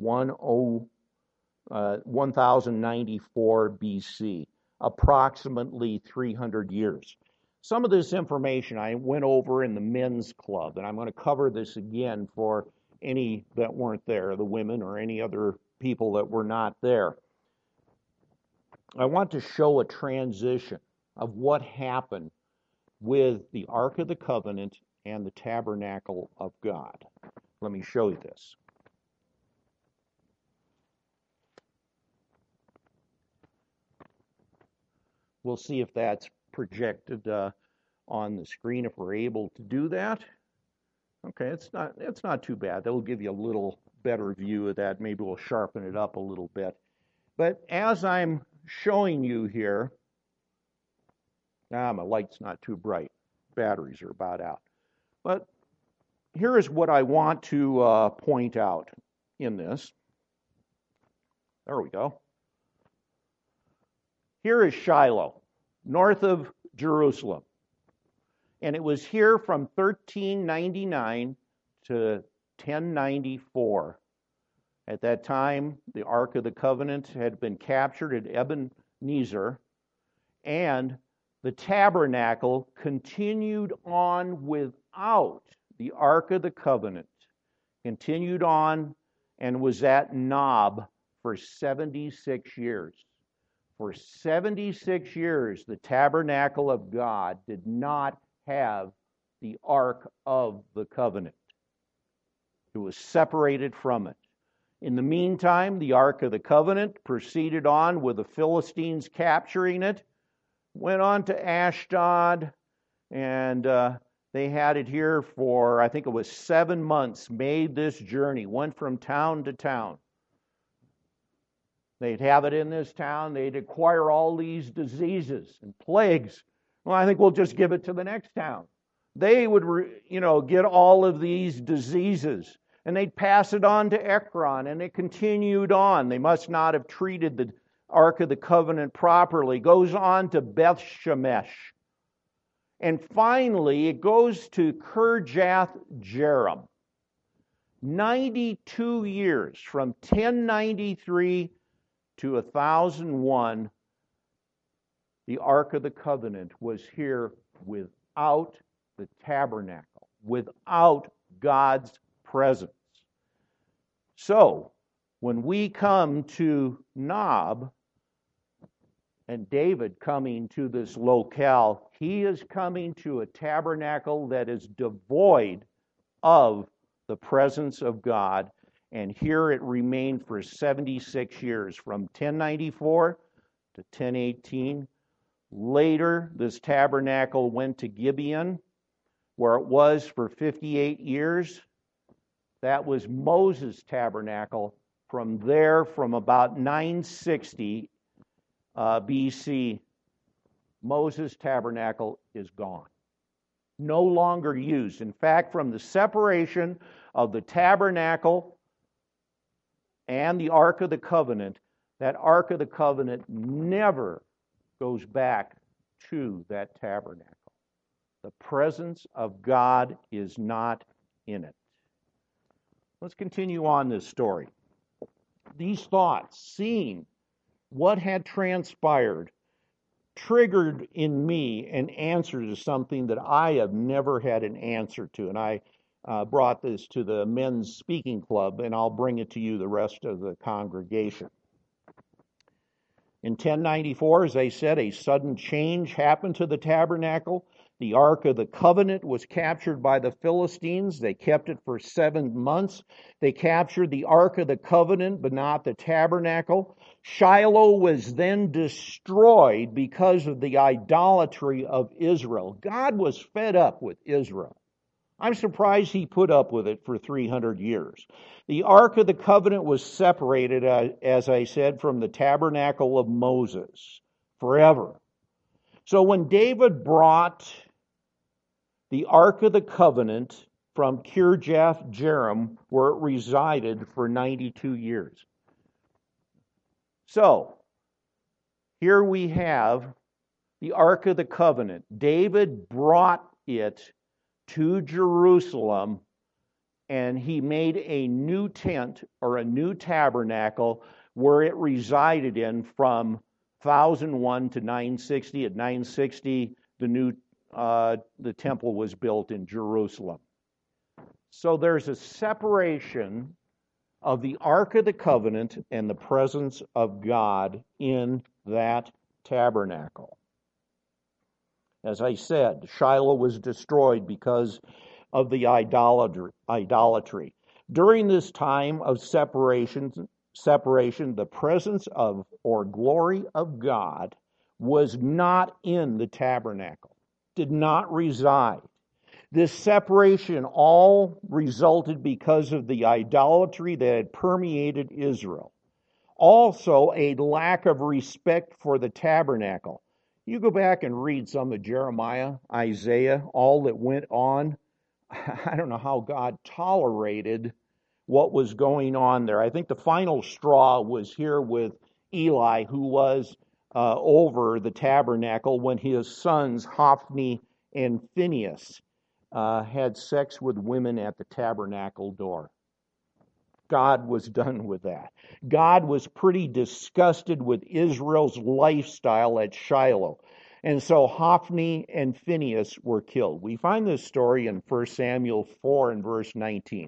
one thousand ninety-four B C, approximately three hundred years. Some of this information I went over in the men's club, and I'm going to cover this again for any that weren't there, the women or any other people that were not there. I want to show a transition of what happened with the Ark of the Covenant and the tabernacle of God. Let me show you this. We'll see if that's projected uh, on the screen if we're able to do that. Okay, it's not it's not too bad. That'll give you a little better view of that. Maybe we'll sharpen it up a little bit. But as I'm showing you here, ah, my light's not too bright. Batteries are about out. But here is what I want to uh, point out in this. There we go. Here is Shiloh, north of Jerusalem. And it was here from thirteen ninety-nine to ten ninety-four. At that time, the Ark of the Covenant had been captured at Ebenezer, and the tabernacle continued on without the Ark of the Covenant, continued on and was at Nob for seventy-six years. For seventy-six years, the tabernacle of God did not have the Ark of the Covenant. It was separated from it. In the meantime, the Ark of the Covenant proceeded on with the Philistines capturing it, went on to Ashdod, and uh, they had it here for, I think it was seven months, made this journey, went from town to town. They'd have it in this town, they'd acquire all these diseases and plagues. Well, I think we'll just give it to the next town. They would, you know, get all of these diseases, and they'd pass it on to Ekron, and it continued on. They must not have treated the Ark of the Covenant properly. It goes on to Beth Shemesh. And finally, it goes to Kirjath Jearim. ninety-two years, from ten ninety-three to one thousand one, the Ark of the Covenant was here without the tabernacle, without God's presence. So, when we come to Nob, and David coming to this locale, he is coming to a tabernacle that is devoid of the presence of God, and here it remained for seventy-six years, from ten ninety-four to ten eighteen. Later, this tabernacle went to Gibeon, where it was for fifty-eight years. That was Moses' tabernacle. From there, from about nine sixty uh, B C, Moses' tabernacle is gone. No longer used. In fact, from the separation of the tabernacle and the Ark of the Covenant, that Ark of the Covenant never goes back to that tabernacle. The presence of God is not in it. Let's continue on this story. These thoughts, seeing what had transpired, triggered in me an answer to something that I have never had an answer to. And I uh, brought this to the men's speaking club, and I'll bring it to you, the rest of the congregation. In ten ninety-four, as I said, a sudden change happened to the tabernacle. The Ark of the Covenant was captured by the Philistines. They kept it for seven months. They captured the Ark of the Covenant, but not the tabernacle. Shiloh was then destroyed because of the idolatry of Israel. God was fed up with Israel. I'm surprised he put up with it for three hundred years. The Ark of the Covenant was separated, uh, as I said, from the tabernacle of Moses forever. So when David brought the Ark of the Covenant from Kirjath Jearim, where it resided for ninety-two years. So, here we have the Ark of the Covenant. David brought it to Jerusalem, and he made a new tent or a new tabernacle where it resided in from one thousand one to nine sixty. At nine sixty, the new uh, the temple was built in Jerusalem. So there's a separation of the Ark of the Covenant and the presence of God in that tabernacle. As I said, Shiloh was destroyed because of the idolatry. idolatry. During this time of separation, separation, the presence of or glory of God was not in the tabernacle, did not reside. This separation all resulted because of the idolatry that had permeated Israel. Also, a lack of respect for the tabernacle. You go back and read some of Jeremiah, Isaiah, all that went on. I don't know how God tolerated what was going on there. I think the final straw was here with Eli, who was uh, over the tabernacle when his sons, Hophni and Phinehas, uh, had sex with women at the tabernacle door. God was done with that. God was pretty disgusted with Israel's lifestyle at Shiloh. And so Hophni and Phinehas were killed. We find this story in First Samuel four and verse nineteen.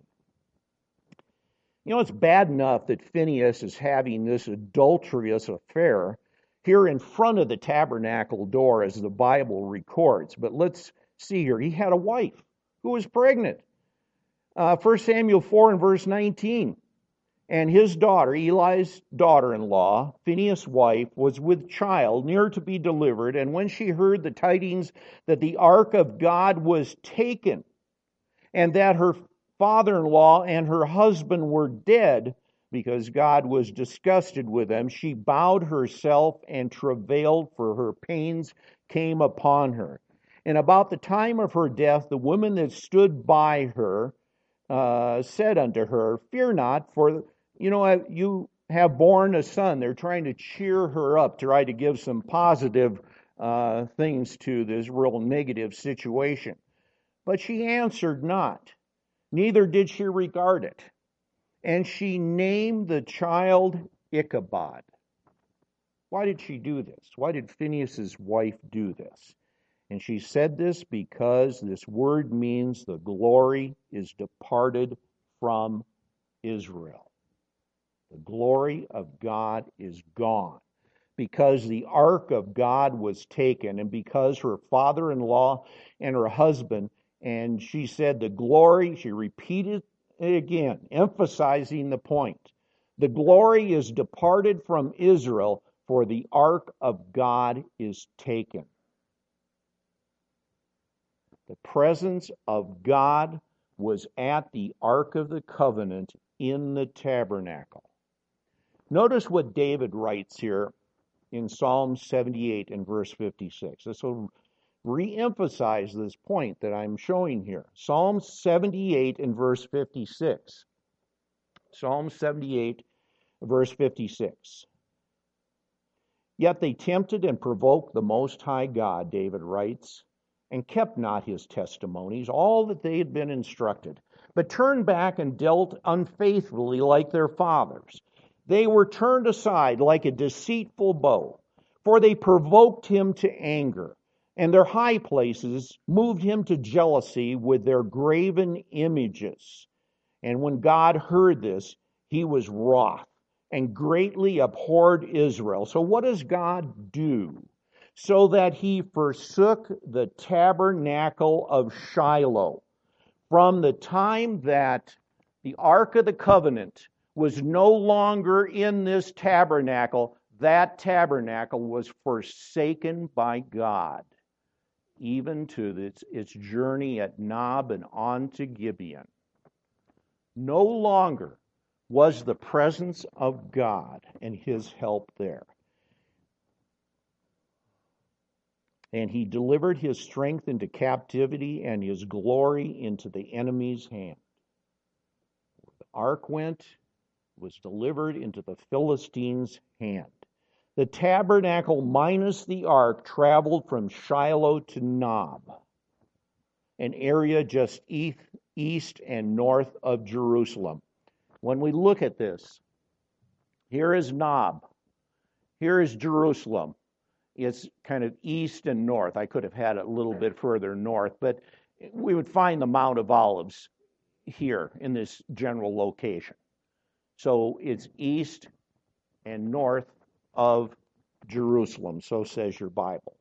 You know, it's bad enough that Phinehas is having this adulterous affair here in front of the tabernacle door, as the Bible records. But let's see here. He had a wife who was pregnant. Uh, First Samuel four and verse nineteen. And his daughter, Eli's daughter-in-law, Phinehas' wife, was with child, near to be delivered. And when she heard the tidings that the ark of God was taken, and that her father-in-law and her husband were dead, because God was disgusted with them, she bowed herself and travailed, for her pains came upon her. And about the time of her death, the women that stood by her uh, said unto her, Fear not, for you know you have borne a son. They're trying to cheer her up, try to give some positive uh, things to this real negative situation. But she answered not, neither did she regard it. And she named the child Ichabod. Why did she do this? Why did Phinehas' wife do this? And she said this because this word means the glory is departed from Israel. The glory of God is gone because the ark of God was taken, and because her father-in-law and her husband, and she said the glory, she repeated it again, emphasizing the point. The glory is departed from Israel, for the ark of God is taken. The presence of God was at the Ark of the Covenant in the tabernacle. Notice what David writes here in Psalm seventy-eight and verse fifty-six. This will re-emphasize this point that I'm showing here. Psalm seventy-eight and verse fifty-six. Psalm seventy-eight, verse fifty-six. Yet they tempted and provoked the Most High God, David writes, and kept not his testimonies, all that they had been instructed, but turned back and dealt unfaithfully like their fathers. They were turned aside like a deceitful bow, For they provoked him to anger, and their high places moved him to jealousy with their graven images. And when God heard this, he was wroth and greatly abhorred Israel. So what does God do? So that he forsook the tabernacle of Shiloh. From the time that the Ark of the Covenant was no longer in this tabernacle, that tabernacle was forsaken by God, even to its, its journey at Nob and on to Gibeon. No longer was the presence of God and his help there. And he delivered his strength into captivity and his glory into the enemy's hand. The ark went, was delivered into the Philistines' hand. The tabernacle minus the ark traveled from Shiloh to Nob, an area just east and north of Jerusalem. When we look at this, here is Nob, here is Jerusalem. It's kind of east and north. I could have had it a little bit further north, but we would find the Mount of Olives here in this general location. So it's east and north of Jerusalem, so says your Bible.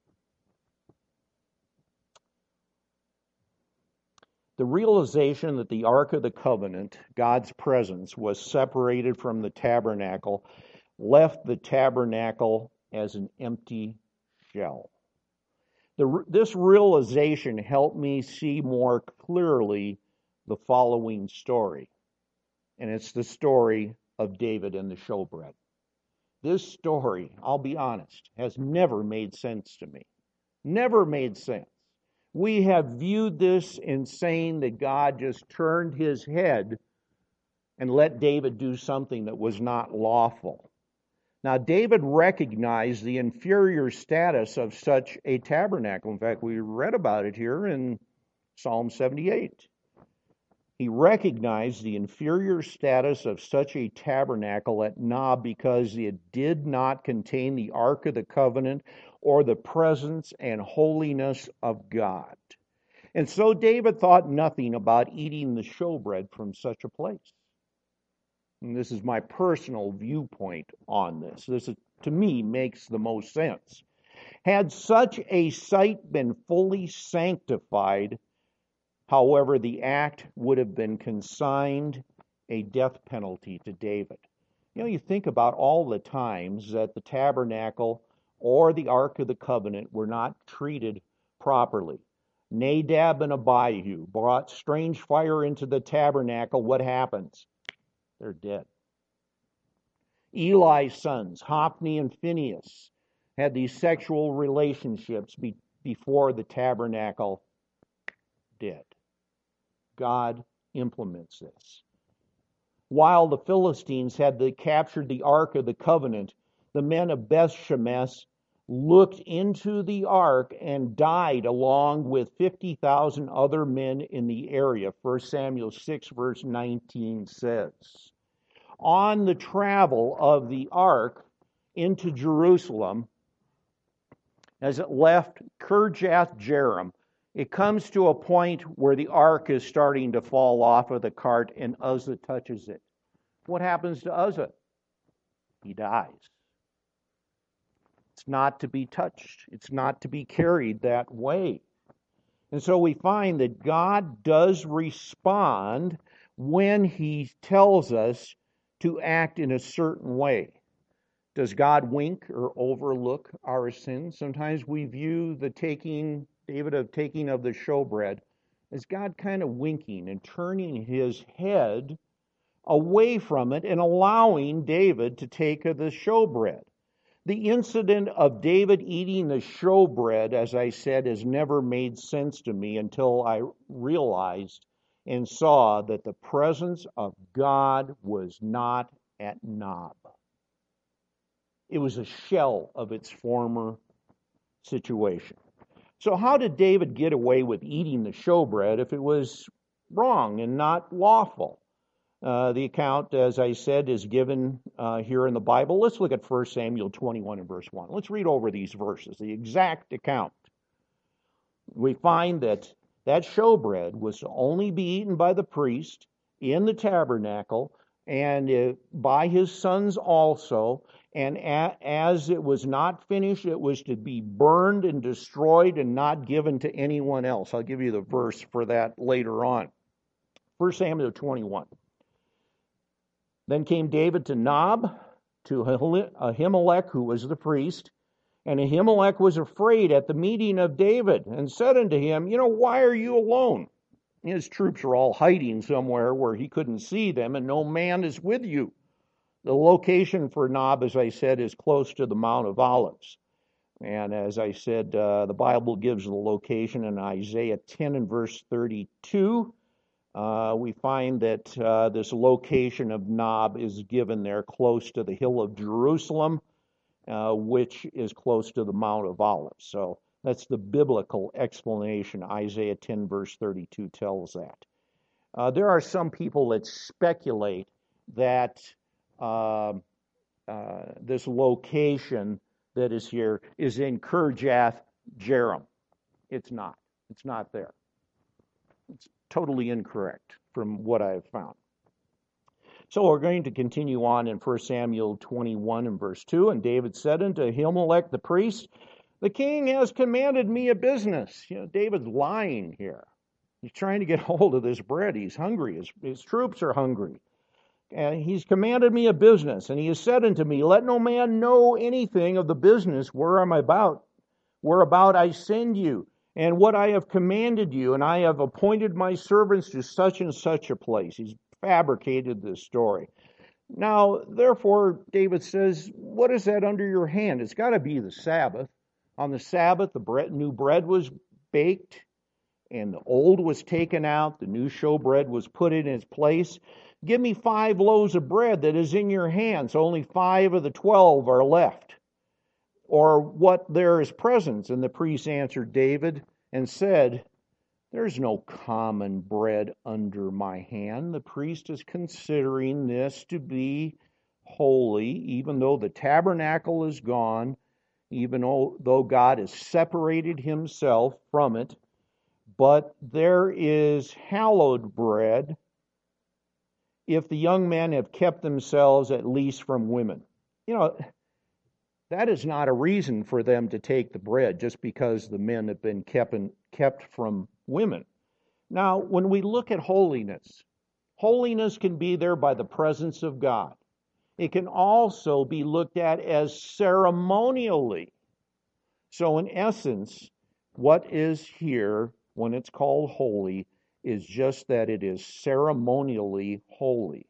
The realization that the Ark of the Covenant, God's presence, was separated from the tabernacle, left the tabernacle as an empty shell. The, this realization helped me see more clearly the following story, and it's the story of David and the showbread. This story, I'll be honest, has never made sense to me. Never made sense. We have viewed this in saying that God just turned his head and let David do something that was not lawful. Now, David recognized the inferior status of such a tabernacle. In fact, we read about it here in Psalm seventy-eight. He recognized the inferior status of such a tabernacle at Nob because it did not contain the Ark of the Covenant or the presence and holiness of God. And so David thought nothing about eating the showbread from such a place. And this is my personal viewpoint on this. This, is, to me, makes the most sense. Had such a site been fully sanctified, however, the act would have been consigned a death penalty to David. You know, you think about all the times that the tabernacle or the Ark of the Covenant were not treated properly. Nadab and Abihu brought strange fire into the tabernacle. What happens? They're dead. Eli's sons, Hophni and Phinehas, had these sexual relationships be- before the tabernacle. Dead. God implements this. While the Philistines had the, captured the Ark of the Covenant, the men of Beth Shemesh looked into the ark and died along with fifty thousand other men in the area. First Samuel six verse nineteen says. On the travel of the ark into Jerusalem, as it left Kirjath Jearim, it comes to a point where the ark is starting to fall off of the cart and Uzzah touches it. What happens to Uzzah? He dies. It's not to be touched. It's not to be carried that way. And so we find that God does respond when he tells us to act in a certain way. Does God wink or overlook our sins? Sometimes we view the taking, David of taking of the showbread, as God kind of winking and turning his head away from it and allowing David to take of the showbread. The incident of David eating the showbread, as I said, has never made sense to me until I realized and saw that the presence of God was not at Nob. It was a shell of its former situation. So how did David get away with eating the showbread if it was wrong and not lawful? Uh, the account, as I said, is given uh, here in the Bible. Let's look at First Samuel twenty-one and verse one. Let's read over these verses, the exact account. We find that that showbread was to only be eaten by the priest in the tabernacle and uh, by his sons also. And a, as it was not finished, it was to be burned and destroyed and not given to anyone else. I'll give you the verse for that later on. First Samuel twenty-one. Then came David to Nob, to Ahimelech, who was the priest. And Ahimelech was afraid at the meeting of David and said unto him, you know, why are you alone? His troops are all hiding somewhere where he couldn't see them, and no man is with you. The location for Nob, as I said, is close to the Mount of Olives. And as I said, uh, the Bible gives the location in Isaiah ten and verse thirty-two. Uh, we find that uh, this location of Nob is given there close to the hill of Jerusalem, uh, which is close to the Mount of Olives. So that's the biblical explanation. Isaiah ten verse thirty-two tells that. Uh, there are some people that speculate that uh, uh, this location that is here is in Kirjath Jearim. It's not. It's not there. It's totally incorrect from what I've found. So we're going to continue on in First Samuel twenty-one and verse two. And David said unto Ahimelech the priest, the king has commanded me a business. You know, David's lying here. He's trying to get hold of this bread. He's hungry. His, his troops are hungry. And he's commanded me a business. And he has said unto me, let no man know anything of the business where I'm about, whereabout I send you, and what I have commanded you, and I have appointed my servants to such and such a place. He's fabricated this story. Now, therefore, David says, what is that under your hand? It's got to be the Sabbath. On the Sabbath, the bread, new bread was baked, and the old was taken out. The new showbread was put in its place. Give me five loaves of bread that is in your hands. Only five of the twelve are left. Or what there is present? And the priest answered David and said, there's no common bread under my hand. The priest is considering this to be holy, even though the tabernacle is gone, even though God has separated himself from it. But there is hallowed bread if the young men have kept themselves at least from women. You know, that is not a reason for them to take the bread just because the men have been kept, in, kept from women. Now, when we look at holiness, holiness can be there by the presence of God. It can also be looked at as ceremonially. So in essence, what is here when it's called holy is just that it is ceremonially holy.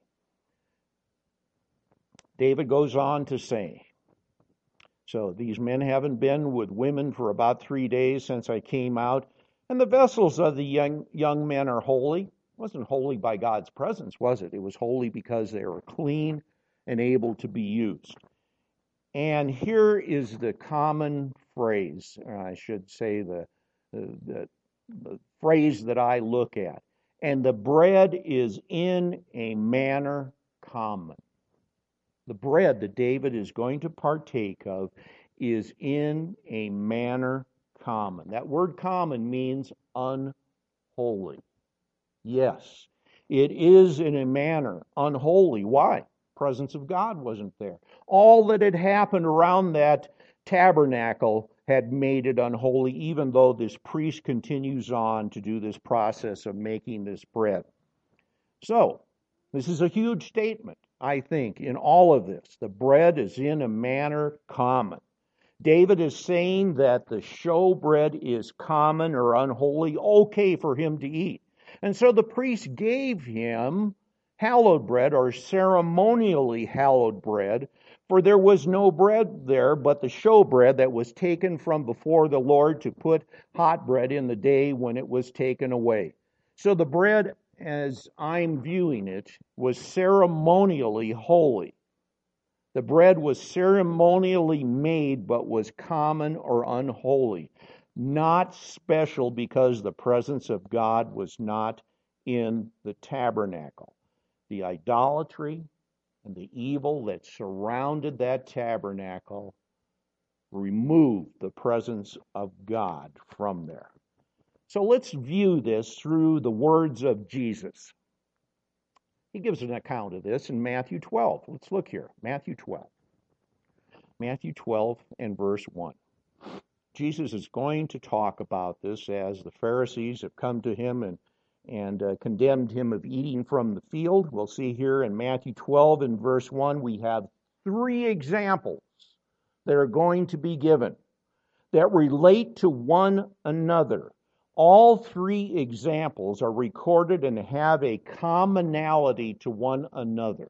David goes on to say, so these men haven't been with women for about three days since I came out, and the vessels of the young young men are holy. It wasn't holy by God's presence, was it? It was holy because they were clean and able to be used. And here is the common phrase, or I should say the, the, the, the phrase that I look at. And the bread is in a manner common. The bread that David is going to partake of is in a manner common. That word common means unholy. Yes, it is in a manner unholy. Why? Presence of God wasn't there. All that had happened around that tabernacle had made it unholy, even though this priest continues on to do this process of making this bread. So, this is a huge statement, I think, in all of this. The bread is in a manner common. David is saying that the showbread is common or unholy, okay for him to eat. And so the priest gave him hallowed bread, or ceremonially hallowed bread, for there was no bread there but the showbread that was taken from before the Lord to put hot bread in the day when it was taken away. So the bread, as I'm viewing it, was ceremonially holy. The bread was ceremonially made, but was common or unholy, not special because the presence of God was not in the tabernacle. the idolatry and the evil that surrounded that tabernacle removed the presence of God from there. So let's view this through the words of Jesus. He gives an account of this in Matthew twelve. Let's look here. Matthew twelve. Matthew twelve and verse one. Jesus is going to talk about this as the Pharisees have come to him and, and uh, condemned him of eating from the field. We'll see here in Matthew twelve and verse one, we have three examples that are going to be given that relate to one another. All three examples are recorded and have a commonality to one another.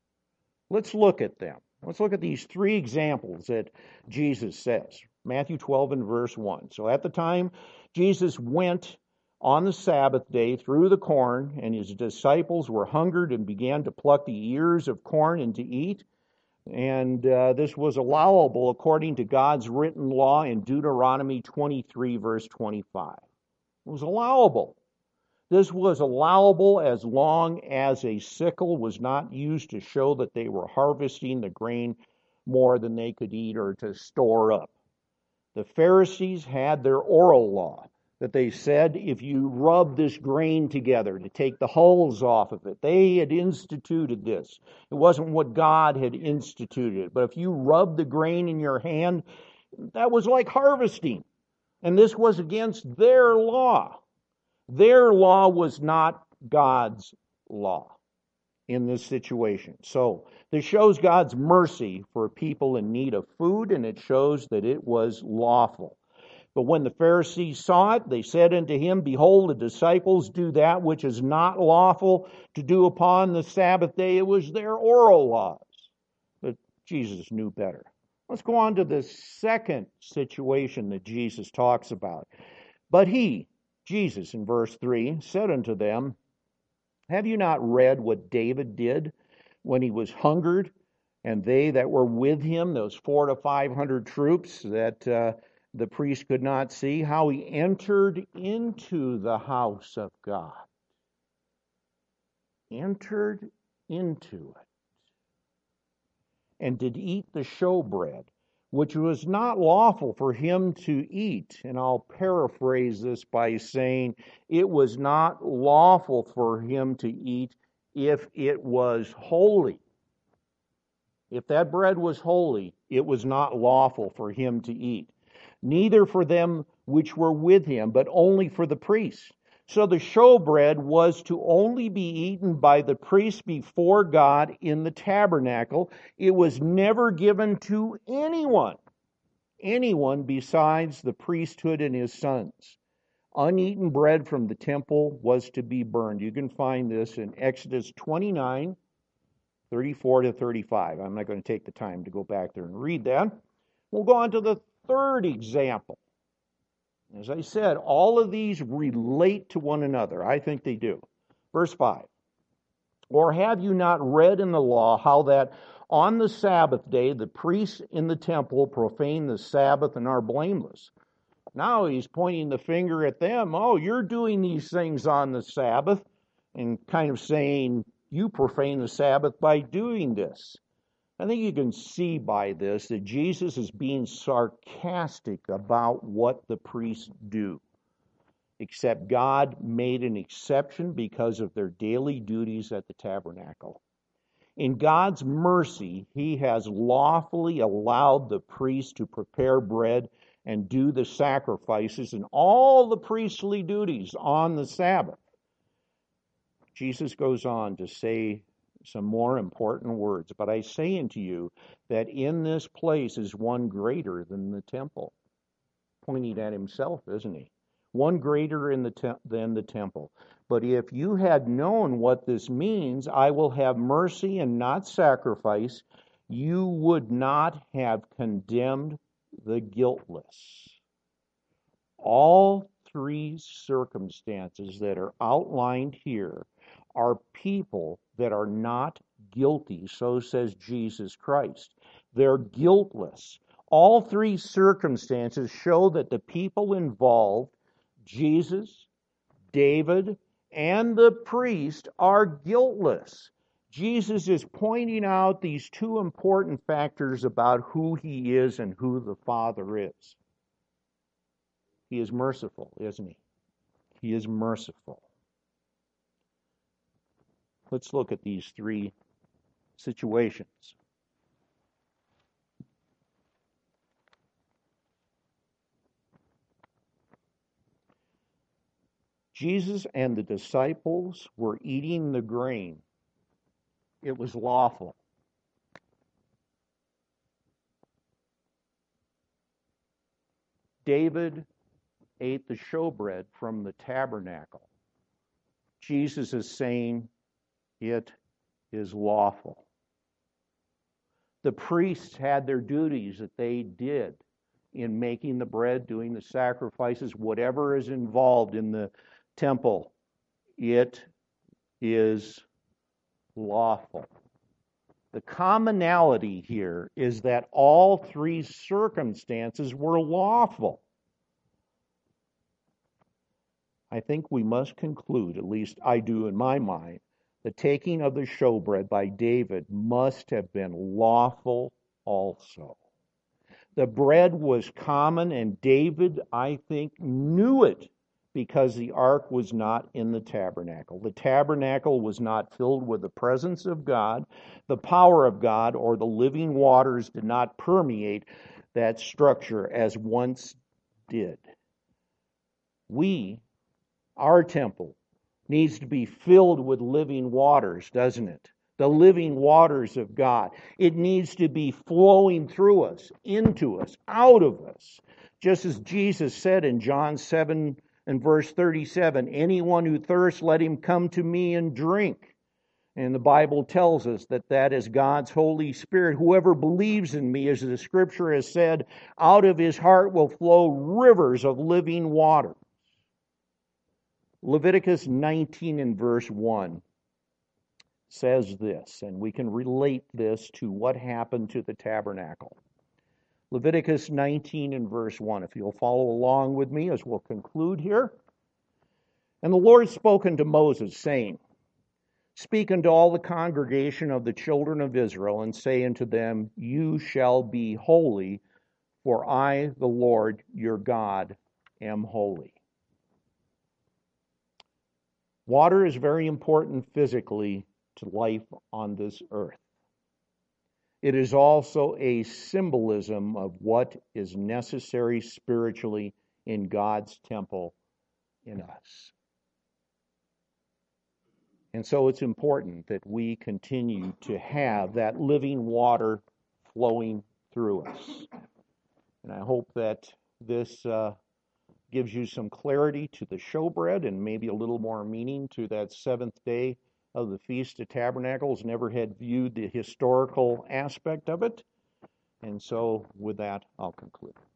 Let's look at them. Let's look at these three examples that Jesus says. Matthew twelve and verse one. So at the time, Jesus went on the Sabbath day through the corn, and his disciples were hungered and began to pluck the ears of corn and to eat. And uh, this was allowable according to God's written law in Deuteronomy twenty-three, verse twenty-five. It was allowable. This was allowable as long as a sickle was not used to show that they were harvesting the grain more than they could eat or to store up. The Pharisees had their oral law that they said if you rub this grain together to take the hulls off of it, they had instituted this. It wasn't what God had instituted, but if you rub the grain in your hand, that was like harvesting. And this was against their law. Their law was not God's law in this situation. So this shows God's mercy for people in need of food, and it shows that it was lawful. But when the Pharisees saw it, they said unto him, Behold, the disciples do that which is not lawful to do upon the Sabbath day. It was their oral laws. But Jesus knew better. Let's go on to the second situation that Jesus talks about. But he, Jesus, in verse three, said unto them, Have you not read what David did when he was hungered, and they that were with him, those four to five hundred troops that uh, the priest could not see, how he entered into the house of God? Entered into it. And did eat the showbread, which was not lawful for him to eat. And I'll paraphrase this by saying it was not lawful for him to eat if it was holy. If that bread was holy, it was not lawful for him to eat. Neither for them which were with him, but only for the priests. So the showbread was to only be eaten by the priest before God in the tabernacle. It was never given to anyone, anyone besides the priesthood and his sons. Uneaten bread from the temple was to be burned. You can find this in Exodus twenty-nine, thirty-four to thirty-five. I'm not going to take the time to go back there and read that. We'll go on to the third example. As I said, all of these relate to one another. I think they do. Verse five. Or have you not read in the law how that on the Sabbath day the priests in the temple profane the Sabbath and are blameless? Now he's pointing the finger at them. Oh, you're doing these things on the Sabbath, and kind of saying you profane the Sabbath by doing this. I think you can see by this that Jesus is being sarcastic about what the priests do. Except God made an exception because of their daily duties at the tabernacle. In God's mercy, he has lawfully allowed the priests to prepare bread and do the sacrifices and all the priestly duties on the Sabbath. Jesus goes on to say some more important words. But I say unto you that in this place is one greater than the temple. Pointing at himself, isn't he? One greater in the te- than the temple. But if you had known what this means, I will have mercy and not sacrifice, you would not have condemned the guiltless. All three circumstances that are outlined here are people that are not guilty, so says Jesus Christ. They're guiltless. All three circumstances show that the people involved, Jesus, David, and the priest, are guiltless. Jesus is pointing out these two important factors about who he is and who the Father is. He is merciful, isn't he? He is merciful. Let's look at these three situations. Jesus and the disciples were eating the grain. It was lawful. David ate the showbread from the tabernacle. Jesus is saying it is lawful. The priests had their duties that they did in making the bread, doing the sacrifices, whatever is involved in the temple. It is lawful. The commonality here is that all three circumstances were lawful. I think we must conclude, at least I do in my mind, the taking of the showbread by David must have been lawful also. The bread was common, and David, I think, knew it because the ark was not in the tabernacle. The tabernacle was not filled with the presence of God. The power of God or the living waters did not permeate that structure as once did. We, our temple, needs to be filled with living waters, doesn't it? The living waters of God. It needs to be flowing through us, into us, out of us. Just as Jesus said in John seven and verse thirty-seven, anyone who thirsts, let him come to me and drink. And the Bible tells us that that is God's Holy Spirit. Whoever believes in me, as the Scripture has said, out of his heart will flow rivers of living water. Leviticus nineteen and verse one says this, and we can relate this to what happened to the tabernacle. Leviticus nineteen and verse one, if you'll follow along with me as we'll conclude here. And the Lord spoke unto Moses, saying, speak unto all the congregation of the children of Israel, and say unto them, you shall be holy, for I, the Lord your God, am holy. Water is very important physically to life on this earth. It is also a symbolism of what is necessary spiritually in God's temple in us. And so it's important that we continue to have that living water flowing through us. And I hope that this uh, gives you some clarity to the showbread and maybe a little more meaning to that seventh day of the Feast of Tabernacles. Never had viewed the historical aspect of it. And so with that, I'll conclude.